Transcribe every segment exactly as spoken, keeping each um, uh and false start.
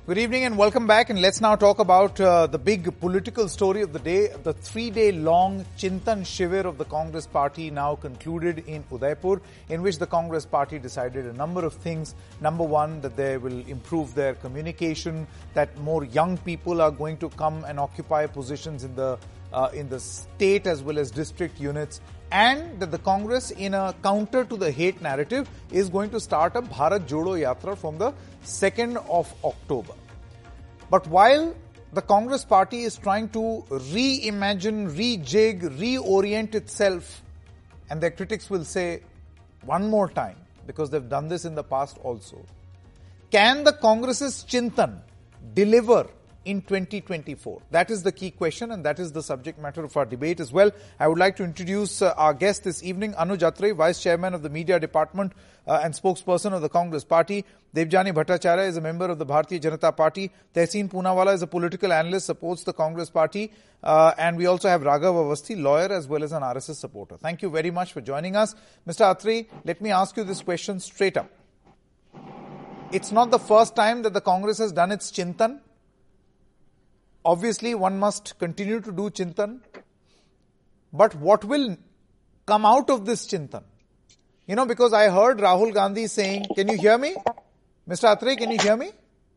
Good evening and welcome back, and let's now talk about uh, the big political story of the day. The three-day-long Chintan Shivir of the Congress Party now concluded in Udaipur, in which the Congress Party decided a number of things. Number one, that they will improve their communication, that more young people are going to come and occupy positions in the uh, in the state as well as district units, and that the Congress, in a counter to the hate narrative, is going to start a Bharat Jodo Yatra from the second of October. But while the Congress Party is trying to reimagine, rejig, reorient itself, and their critics will say one more time, because they've done this in the past also, can the Congress's Chintan deliver in twenty twenty-four? That is the key question, and that is the subject matter of our debate as well. I would like to introduce uh, our guest this evening, Anuj Atre, Vice Chairman of the Media Department uh, and spokesperson of the Congress Party. Debjani Bhattacharya is a member of the Bharatiya Janata Party. Tehseen Poonawala is a political analyst, supports the Congress Party. Uh, and we also have Raghav Avasthi, lawyer as well as an R S S supporter. Thank you very much for joining us. Mister Atre, let me ask you this question straight up. It's not the first time that the Congress has done its Chintan. Obviously, one must continue to do Chintan. But what will come out of this Chintan? You know, because I heard Rahul Gandhi saying, can you hear me? Mister Atre, can you hear me?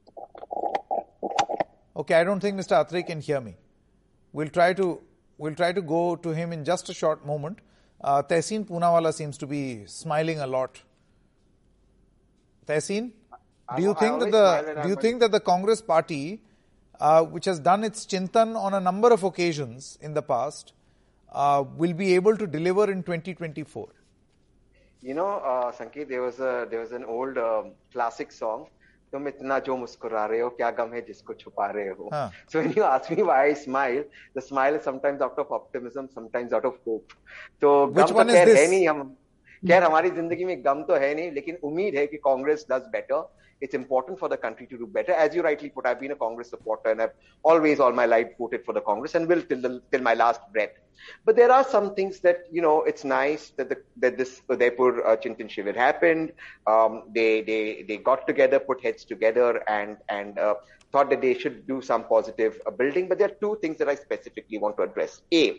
Okay, I don't think Mister Atre can hear me. We'll try to, we'll try to go to him in just a short moment. Uh, Tehseen Poonawala seems to be smiling a lot. Tehseen, do you think that the, do you think that the Congress Party, Uh, which has done its Chintan on a number of occasions in the past, uh, will be able to deliver in twenty twenty-four? You know, uh, Sanket, there was a there was an old um, classic song. Tum itna jo muskura rahe ho, kya gam hai jisko chupa rahe ho. Huh. So when you ask me why I smile, the smile is sometimes out of optimism, sometimes out of hope. So which one is this? है नहीं हम खैर हमारी जिंदगी में गम तो है नहीं, लेकिन उम्मीद है कि Congress does better. It's important for the country to do better. As you rightly put, I've been a Congress supporter and I've always all my life voted for the Congress and will till the, till my last breath. But there are some things that, you know, it's nice that the, that this Udaipur uh, Chintan Shivir happened. Um, they, they, they got together, put heads together and, and uh, thought that they should do some positive uh, building. But there are two things that I specifically want to address. A,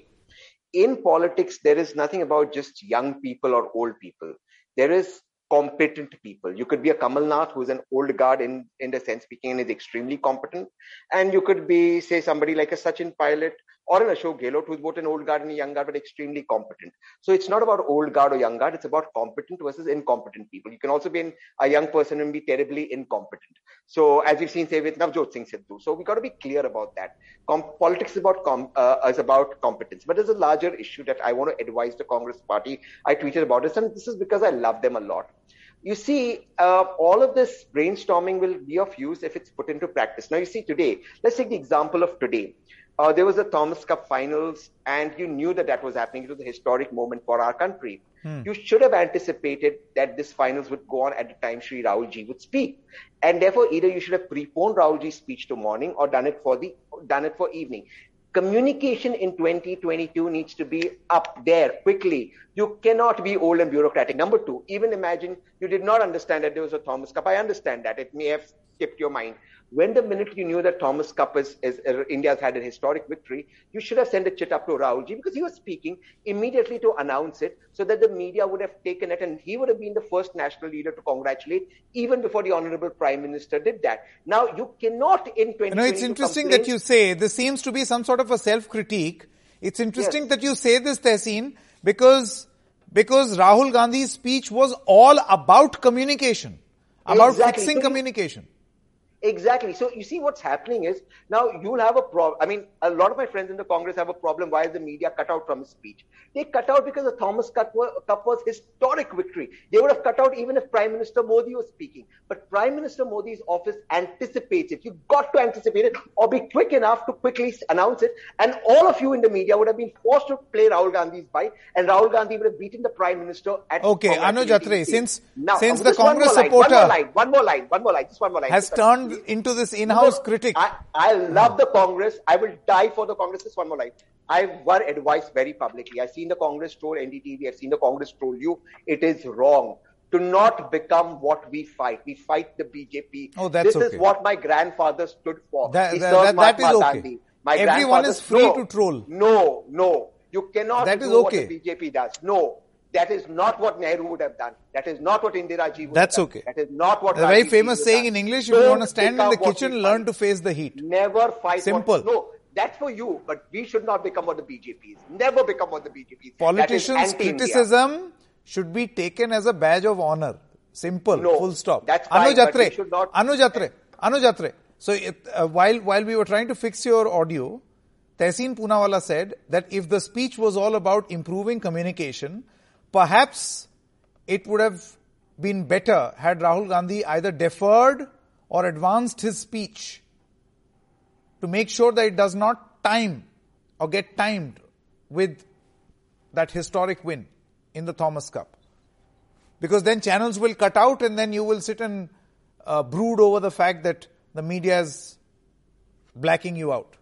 in politics, there is nothing about just young people or old people. There is competent people. You could be a Kamal Nath, who is an old guard in, in the sense speaking and is extremely competent. And you could be, say, somebody like a Sachin Pilot or an Ashok Gehlot, who's both an old guard and a young guard, but extremely competent. So it's not about old guard or young guard. It's about competent versus incompetent people. You can also be in, a young person and be terribly incompetent. So as we've seen, say, with Navjot Singh Sidhu. So we got to be clear about that. Com- politics is about, com- uh, is about competence. But there's a larger issue that I want to advise the Congress Party. I tweeted about this, and this is because I love them a lot. You see, uh, all of this brainstorming will be of use if it's put into practice. Now, you see, today, let's take the example of today. Uh, there was a Thomas Cup finals, and you knew that that was happening. It was a historic moment for our country. Hmm. You should have anticipated that this finals would go on at the time Shri Rahul Ji would speak. And therefore, either you should have preponed Rahul Ji's speech to morning or done it for the done it for evening. Communication in twenty twenty-two needs to be up there quickly. You cannot be old and bureaucratic. Number two, even imagine you did not understand that there was a Thomas Cup. I understand that. It may have skipped your mind. When the minute you knew that Thomas Cup is, is uh, India's had a historic victory, you should have sent a chit up to Rahul Ji because he was speaking immediately to announce it so that the media would have taken it and he would have been the first national leader to congratulate even before the Honorable Prime Minister did that. Now, you cannot in twenty twenty. You know, it's interesting complain- that you say this seems to be some sort of a self-critique. It's interesting yes. that you say this, Tehseen, because, because Rahul Gandhi's speech was all about communication, about exactly. fixing so communication. You- Exactly. So you see what's happening is now you'll have a problem. I mean, a lot of my friends in the Congress have a problem. Why is the media cut out from his speech? They cut out because the Thomas Cup was historic victory. They would have cut out even if Prime Minister Modi was speaking. But Prime Minister Modi's office anticipates it. You've got to anticipate it or be quick enough to quickly announce it. And all of you in the media would have been forced to play Rahul Gandhi's bite, and Rahul Gandhi would have beaten the Prime Minister at Okay, Anuj Atre, since, now, since the Congress one supporter one more line, one more line, one more line, just one more line. has turned into this in-house critic. I, I love the Congress. I will die for the Congress. Just one more line. I've one advice very publicly. I've seen the Congress troll N D T V. I've seen the Congress troll you. It is wrong. to not become what we fight. We fight the B J P. Oh, that's this okay. This is what my grandfather stood for. That, he that, served that, that Mahatma is okay. Gandhi. My Everyone is free no, to troll. No, no. You cannot that do is okay. what the B J P does. No. That is not what Nehru would have done. That is not what Indira Ji would That's have done. okay. That is not what... A very famous saying in English, if Don't you want to stand in the kitchen, learn fight. to face the heat. Never fight. Simple. What, no, that's for you, but we should not become what the B J P is. Never become what the B J P is. Politicians' criticism should be taken as a badge of honor. Simple. No, full stop. That's fine, Anuj Atre. but we should not... Anuj Atre. Anuj Atre. So it, uh, while, while we were trying to fix your audio, Tehseen Poonawalla said that if the speech was all about improving communication, perhaps it would have been better had Rahul Gandhi either deferred or advanced his speech to make sure that it does not time or get timed with that historic win in the Thomas Cup. Because then channels will cut out and then you will sit and uh, brood over the fact that the media is blacking you out.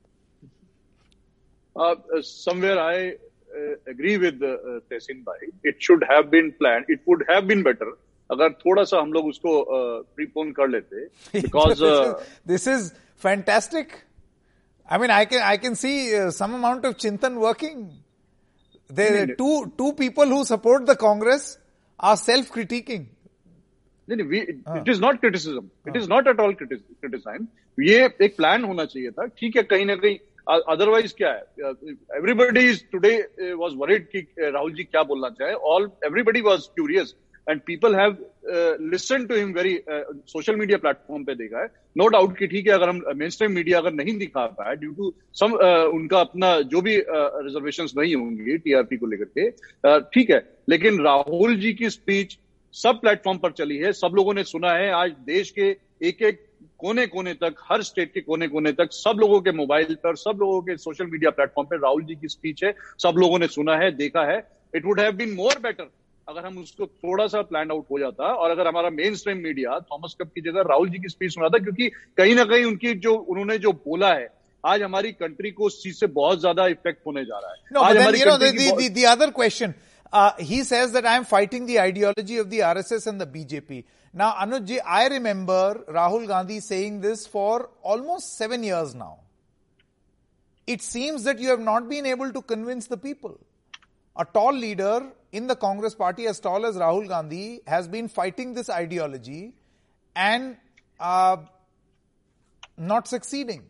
Uh, somewhere I uh, agree with uh, Tehseen bhai. It should have been planned. It would have been better अगर थोड़ा सा हम लोग उसको prepone कर लेते. Because uh, this is fantastic. I mean, I can I can see uh, some amount of Chintan working. There are two two people who support the Congress are self-critiquing. नहीं नहीं, it is not criticism. It is not at all criticism. ये एक plan होना चाहिए था. ठीक है, कहीं ना कहीं otherwise क्या है? Everybody is today uh, was worried कि राहुल जी क्या बोलना चाहे. All everybody was curious and people have uh, listened to him very uh, social media platform पे देखा है. No doubt कि ठीक है, अगर हम mainstream media अगर नहीं दिखा पाया due to some uh, उनका अपना जो भी uh, reservations नहीं होंगी T R P को लेकर के, uh, ठीक है. लेकिन राहुल जी की स्पीच सब प्लेटफॉर्म पर चली है, सब लोगों ने सुना है. आज देश के एक एक कोने कोने तक, हर स्टेट के कोने कोने तक, सब लोगों के मोबाइल पर, सब लोगों के सोशल मीडिया प्लेटफॉर्म पर राहुल जी की स्पीच है. सब लोगों ने सुना है, देखा है. It would have been more better अगर हम उसको थोड़ा सा प्लान आउट हो जाता और अगर हमारा mainstream media Thomas Cup की जगह राहुल जी की स्पीच सुना था, क्योंकि कहीं ना कहीं उनकी जो उन्होंने जो बोला है आज हमारी कंट्री को उस चीज से बहुत ज्यादा इफेक्ट होने जा रहा है. No, but then, you know, the, the, the, the other question, uh, he says that I am fighting the ideology of the R S S and the B J P. Now, Anuj ji, I remember Rahul Gandhi saying this for almost seven years now. It seems that you have not been able to convince the people. A tall leader in the Congress party as tall as Rahul Gandhi has been fighting this ideology and uh, not succeeding.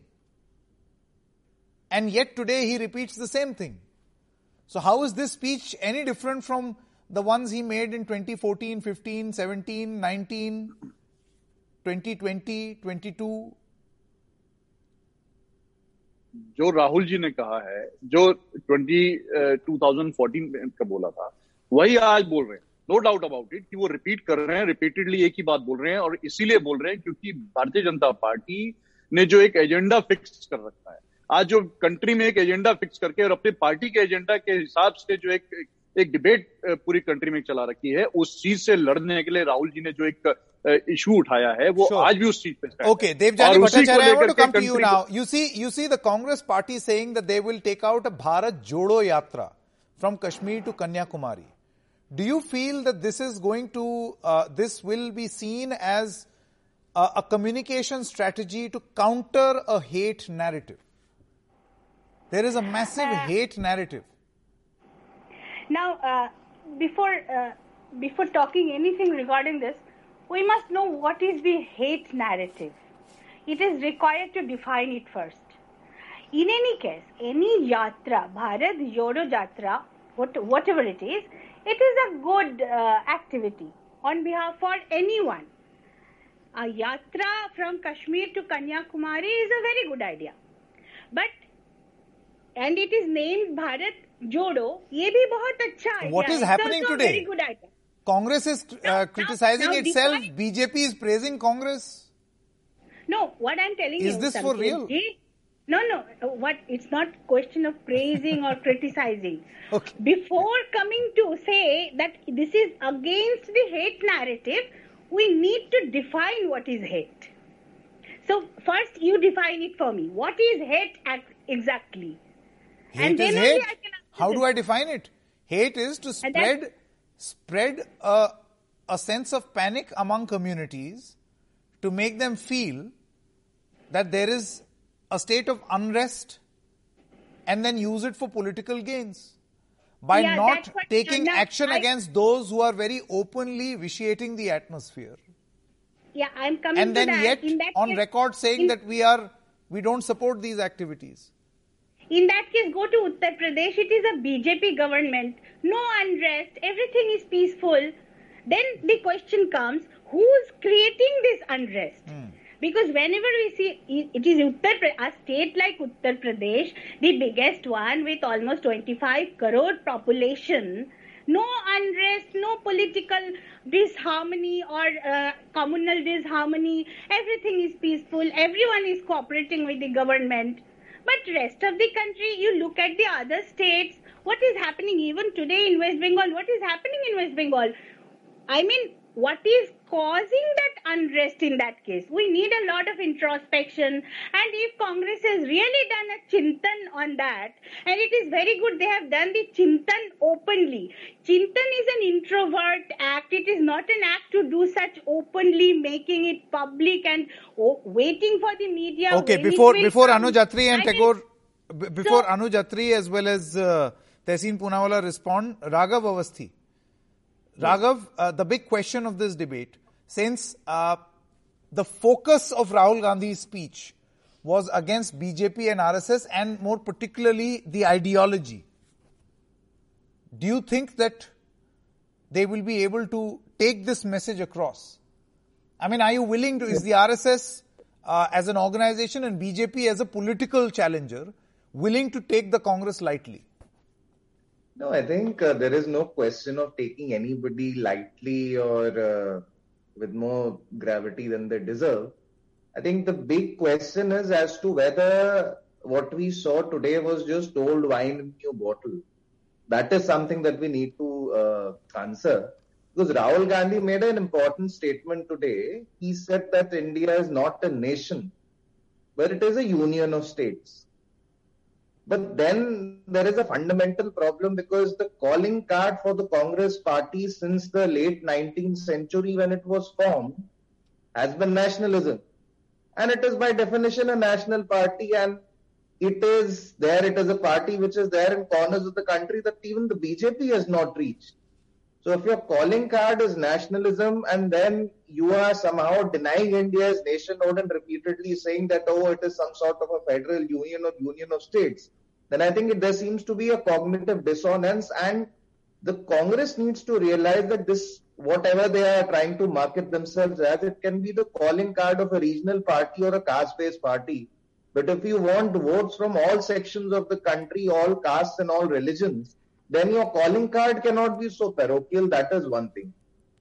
And yet today he repeats the same thing. So how is this speech any different from the ones he made in twenty fourteen, fifteen, seventeen, nineteen, twenty twenty, twenty-two? जो राहुल जी ने कहा है, जो twenty fourteen में का बोला था, वही आज बोल रहे हैं. नो डाउट अबाउट इट कि वो रिपीट कर रहे हैं, रिपीटेडली एक ही बात बोल रहे हैं और इसीलिए बोल रहे हैं क्योंकि भारतीय जनता पार्टी ने जो एक एजेंडा फिक्स कर रखा है, आज जो कंट्री में एक एजेंडा फिक्स करके और अपने पार्टी के एजेंडा के हिसाब से जो एक एक डिबेट पूरी कंट्री में चला रखी है, उस चीज से लड़ने के लिए राहुल जी ने जो एक इशू उठाया है वो sure. आज भी उस चीज पे Okay, Devjani Bhattacharya, I want to come to you now. You see, you see the Congress party saying that they will take out a Bharat Jodo Yatra from Kashmir to Kanyakumari. Do you feel that this is going to, uh, this will be seen as a, a communication strategy to counter a hate narrative? There is a massive uh, hate narrative. Now, uh, before uh, before talking anything regarding this, we must know what is the hate narrative. It is required to define it first. In any case, any yatra, Bharat Jodo Yatra, what, whatever it is, it is a good uh, activity on behalf for anyone. A yatra from Kashmir to Kanyakumari is a very good idea. But, and it is named Bharat Jodo, ye bhi bahut acha idea. What is happening it's also today? A very good idea. Congress is uh, now, criticizing now, now itself. Define, B J P is praising Congress. No, what I'm telling is you is this for real? Ji, no, no. What? It's not question of praising or criticizing. Okay. Before coming to say that this is against the hate narrative, we need to define what is hate. So first, you define it for me. What is hate exactly? Hate and is then hate. How do I define it? Hate is to spread spread a a sense of panic among communities to make them feel that there is a state of unrest and then use it for political gains by Yeah, not that's what- taking Now, action I- against those who are very openly vitiating the atmosphere. Yeah, I'm coming And to then that. yet In that on case- record saying in- that we are we don't support these activities. In that case, go to Uttar Pradesh. It is a B J P government. No unrest. Everything is peaceful. Then the question comes, who's creating this unrest? Hmm. Because whenever we see, it is Uttar Pradesh, a state like Uttar Pradesh, the biggest one with almost twenty-five crore population, no unrest, no political disharmony or uh, communal disharmony. Everything is peaceful. Everyone is cooperating with the government. But rest of the country, you look at the other states, what is happening even today in West Bengal? What is happening in West Bengal? I mean, what is causing that unrest in that case? We need a lot of introspection. And if Congress has really done a chintan on that, and it is very good they have done the chintan openly. Chintan is an introvert act. It is not an act to do such openly, making it public and oh, waiting for the media. Okay, when it before will before come. Anuj Attri and I mean, Tagore, b- before so- Anuj Attri as well as uh, Tehseen Poonawalla respond, Raghav Avasthi. Raghav, uh, the big question of this debate, since uh, the focus of Rahul Gandhi's speech was against B J P and R S S and more particularly the ideology, do you think that they will be able to take this message across? I mean, are you willing to, is the R S S uh, as an organization and B J P as a political challenger willing to take the Congress lightly? No, I think uh, there is no question of taking anybody lightly or uh, with more gravity than they deserve. I think the big question is as to whether what we saw today was just old wine in new bottle. That is something that we need to uh, answer. Because Rahul Gandhi made an important statement today. He said that India is not a nation, but it is a union of states. But then there is a fundamental problem because the calling card for the Congress party since the late nineteenth century when it was formed has been nationalism. And it is by definition a national party, and it is there, it is a party which is there in corners of the country that even the B J P has not reached. So if your calling card is nationalism and then you are somehow denying India's nationhood and repeatedly saying that, oh, it is some sort of a federal union or union of states, then I think it, there seems to be a cognitive dissonance, and the Congress needs to realize that this, whatever they are trying to market themselves as, it can be the calling card of a regional party or a caste-based party. But if you want votes from all sections of the country, all castes and all religions, then your calling card cannot be so parochial. That is one thing.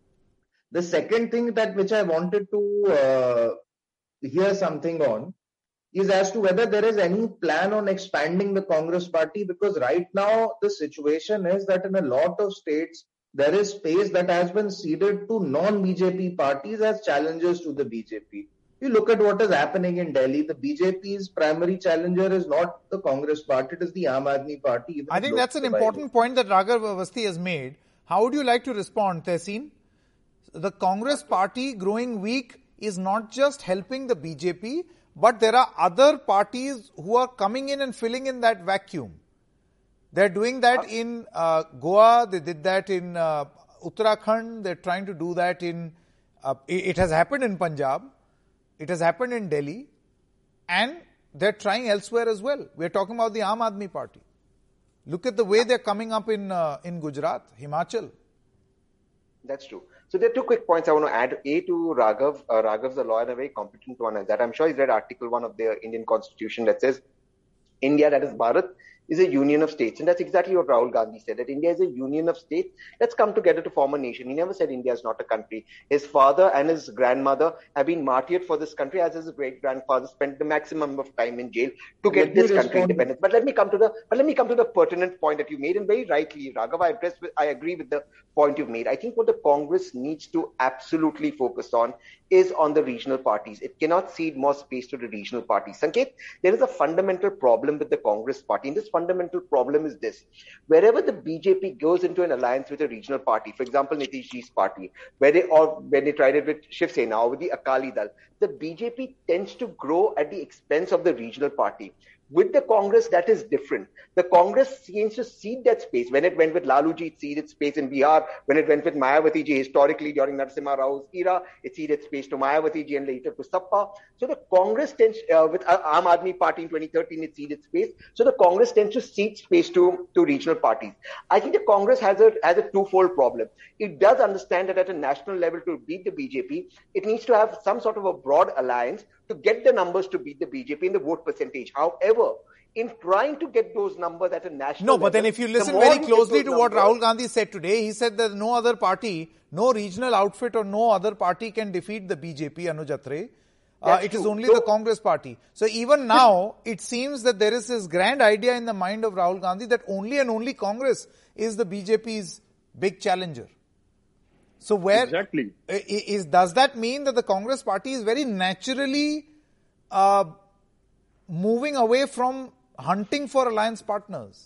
The second thing that which I wanted to uh, hear something on is as to whether there is any plan on expanding the Congress party, because right now the situation is that in a lot of states there is space that has been ceded to non-B J P parties as challengers to the B J P. You look at what is happening in Delhi, the B J P's primary challenger is not the Congress party, it is the Aam Aadmi party. I think that's an important point that Raghav Avasthi has made. How would you like to respond, Tehseen? The Congress party growing weak is not just helping the B J P, but there are other parties who are coming in and filling in that vacuum. They're doing that in uh, Goa, they did that in uh, Uttarakhand, they're trying to do that in, uh, it, it has happened in Punjab, it has happened in Delhi, and they're trying elsewhere as well. We're talking about the Aam Aadmi party. Look at the way they're coming up in uh, in Gujarat, Himachal. That's true. So there are two quick points I want to add. A, to Raghav. Uh, Raghav's a lawyer and a very competent one as that. I'm sure he's read Article one of the Indian Constitution that says India, that is Bharat, is a union of states. And that's exactly what Rahul Gandhi said, that India is a union of states. Let's come together to form a nation. He never said India is not a country. His father and his grandmother have been martyred for this country, as his great-grandfather spent the maximum of time in jail to get Let me this country respond. independent. But let me come to the but let me come to the pertinent point that you made, and very rightly, Raghav, I address with, I agree with the point you've made. I think what the Congress needs to absolutely focus on is on the regional parties. It cannot cede more space to the regional parties. Sanket, there is a fundamental problem with the Congress party, and this fundamental fundamental problem is this. Wherever the B J P goes into an alliance with a regional party, for example, Nitish Ji's party, where they, or when they tried it with Shiv Sena or with the Akali Dal, the B J P tends to grow at the expense of the regional party. With the Congress, that is different. The Congress seems to cede that space. When it went with Laluji, it ceded space in Bihar. When it went with Mayawati ji, historically during Narasimha Rao's era, it ceded space to Mayawati ji and later to Sappa. So the Congress tends, uh, with Aam Aadmi Party in twenty thirteen, it ceded space. So the Congress tends to cede space to, to regional parties. I think the Congress has a, has a twofold problem. It does understand that at a national level to beat the B J P, it needs to have some sort of a broad alliance to get the numbers to beat the B J P in the vote percentage. However, in trying to get those numbers at a national No, level, but then if you listen very closely to what Rahul Gandhi said today, he said that no other party, no regional outfit or no other party can defeat the B J P, Anuj Atre. Uh, it is only so, the Congress party. So even now, it seems that there is this grand idea in the mind of Rahul Gandhi that only and only Congress is the B J P's big challenger. So where exactly is, does that mean that the Congress party is very naturally uh, moving away from hunting for alliance partners?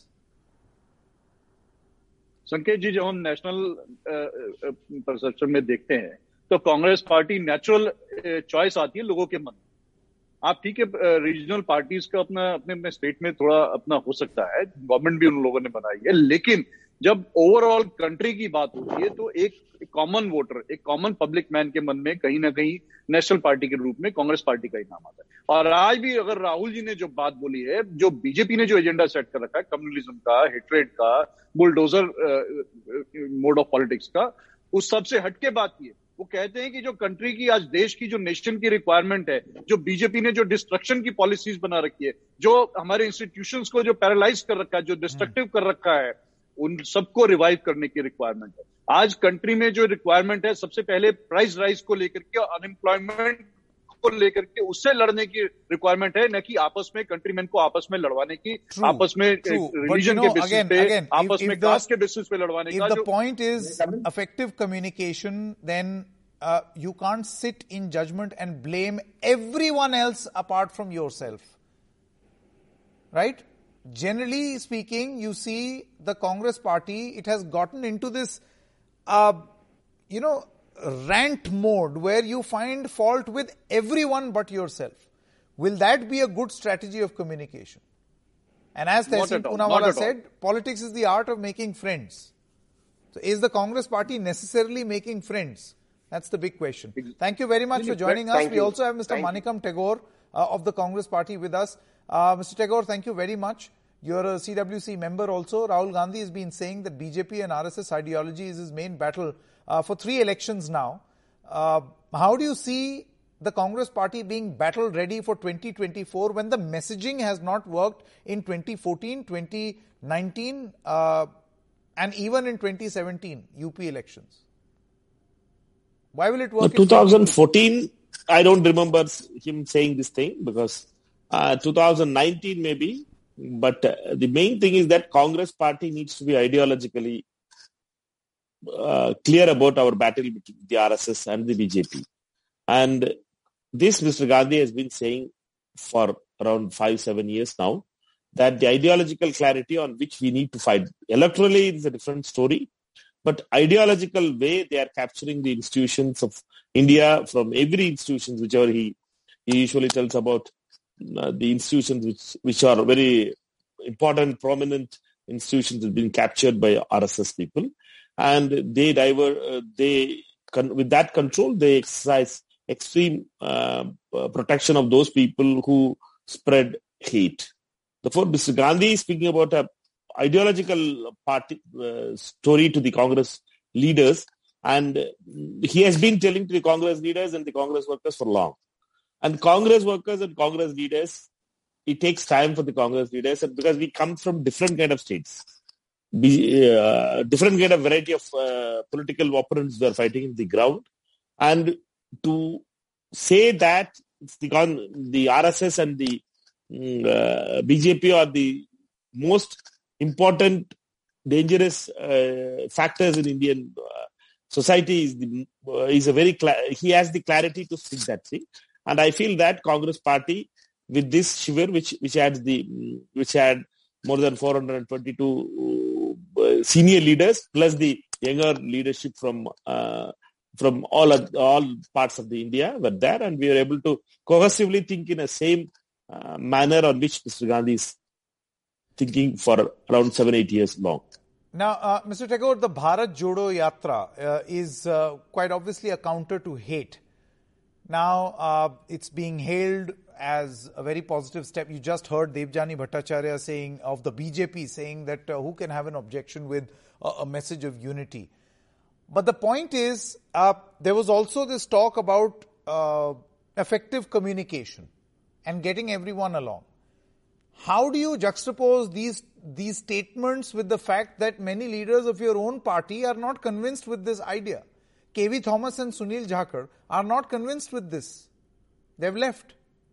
संकेत जी, जब हम national perception में देखते हैं तो Congress party natural choice आती है लोगों के मन में. आप ठीक है, रीजनल पार्टीज का अपना अपने अपने स्टेट में थोड़ा अपना हो सकता है, गवर्नमेंट भी उन लोगों ने बनाई है, लेकिन जब ओवरऑल कंट्री की बात होती है तो एक कॉमन वोटर, एक कॉमन पब्लिक मैन के मन में कहीं ना कहीं नेशनल पार्टी के रूप में कांग्रेस पार्टी का ही नाम आता है. और आज भी अगर राहुल जी ने जो बात बोली है, जो बीजेपी ने जो एजेंडा सेट कर रखा है कम्युनलिज्म का, हेट्रेड का, बुलडोजर मोड ऑफ पॉलिटिक्स का, उस सबसे हटके बात की है. वो कहते हैं कि जो कंट्री की, आज देश की जो नेशन की रिक्वायरमेंट है, जो बीजेपी ने जो डिस्ट्रक्शन की पॉलिसीज बना रखी है, जो हमारे इंस्टीट्यूशंस को जो पैरालाइज कर रखा है, जो डिस्ट्रक्टिव कर रखा है, उन सबको रिवाइव करने की रिक्वायरमेंट है. आज कंट्री में जो रिक्वायरमेंट है, सबसे पहले प्राइस राइज को लेकर के, अनएम्प्लॉयमेंट को लेकर के, उससे लड़ने की रिक्वायरमेंट है, न कि आपस में कंट्रीमैन को आपस में लड़वाने की, true, आपस में रिलीजन के बेसिस पे, again, आपस if, में कास्ट के बेसिस पे लड़वाने का. If the point is effective communication, then uh, you can't sit in judgment and blame everyone else apart from yourself. Right? Generally speaking, you see the Congress party, it has gotten into this, uh, you know, rant mode where you find fault with everyone but yourself. Will that be a good strategy of communication? And as Tehseen Poonawalla said, politics is the art of making friends. So is the Congress party necessarily making friends? That's the big question. Thank you very much for joining us. We also have Mister Manikam Tagore uh, of the Congress party with us. Uh, Mister Tagore, thank you very much. You're a C W C member also. Rahul Gandhi has been saying that B J P and R S S ideology is his main battle uh, for three elections now. Uh, how do you see the Congress party being battle ready for twenty twenty-four when the messaging has not worked in twenty fourteen, twenty nineteen uh, and even in twenty seventeen U P elections? Why will it work? No, twenty fourteen, I don't remember him saying this thing because uh, twenty nineteen maybe. But uh, the main thing is that Congress party needs to be ideologically uh, clear about our battle between the R S S and the B J P. And this Mister Gandhi has been saying for around five, seven years now, that the ideological clarity on which we need to fight. Electorally, it's a different story. But ideological way, they are capturing the institutions of India from every institution, whichever he, he usually tells about. Uh, the institutions which which are very important, prominent institutions have been captured by R S S people, and they divert. Uh, they con- with that control, they exercise extreme uh, uh, protection of those people who spread hate. Therefore, Mister Gandhi is speaking about a ideological party uh, story to the Congress leaders, and he has been telling to the Congress leaders and the Congress workers for long. And Congress workers and Congress leaders, it takes time for the Congress leaders because we come from different kind of states. Be, uh, different kind of variety of uh, political opponents we are fighting in the ground. And to say that it's the, the R S S and the uh, B J P are the most important, dangerous uh, factors in Indian uh, society is, the, uh, is a very, cla- he has the clarity to speak that thing. And I feel that Congress party with this shiver, which which had the which had more than four hundred twenty-two uh, senior leaders, plus the younger leadership from uh, from all of, all parts of the India were there, and we were able to cohesively think in a same uh, manner on which Mister Gandhi is thinking for around seven, eight years long. Now, uh, Mister Tagore, the Bharat Jodo Yatra uh, is uh, quite obviously a counter to hate. Now, uh, it's being hailed as a very positive step. You just heard Debjani Bhattacharya saying, of the B J P, saying that uh, who can have an objection with a, a message of unity. But the point is, uh, there was also this talk about uh, effective communication and getting everyone along. How do you juxtapose these these statements with the fact that many leaders of your own party are not convinced with this idea? K V Thomas and Sunil Jakhar are not convinced with this. They've left.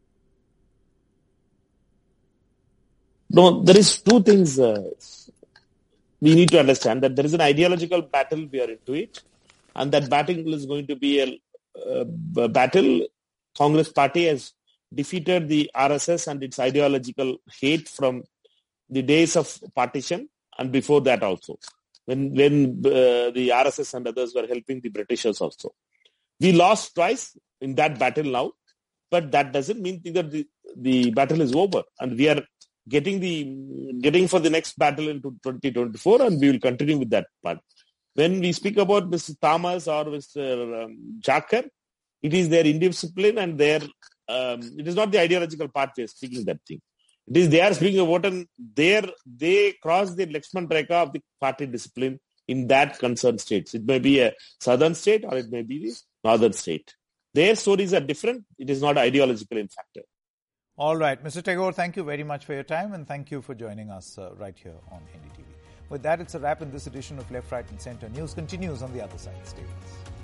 No, there is two things uh, we need to understand, that there is an ideological battle, we are into it, and that battle is going to be a, a battle. Congress party has defeated the R S S and its ideological hate from the days of partition and before that also, when when uh, the R S S and others were helping the Britishers also. We lost twice in that battle now, but that doesn't mean that the, the battle is over, and we are getting the getting for the next battle into twenty twenty-four, and we will continue with that part. When we speak about Mister Thomas or Mister Um, Jakhar, it is their indiscipline and their um, it is not the ideological part we are speaking that thing. It is they are speaking about, and there they cross the Lakshman Rekha of the party discipline in that concerned states. It may be a southern state or it may be the northern state. Their stories are different. It is not ideological in factor. All right. Mister Tagore, thank you very much for your time, and thank you for joining us uh, right here on N D T V. With that, it's a wrap in this edition of Left, Right and Centre. News continues on the other side. Stay with us.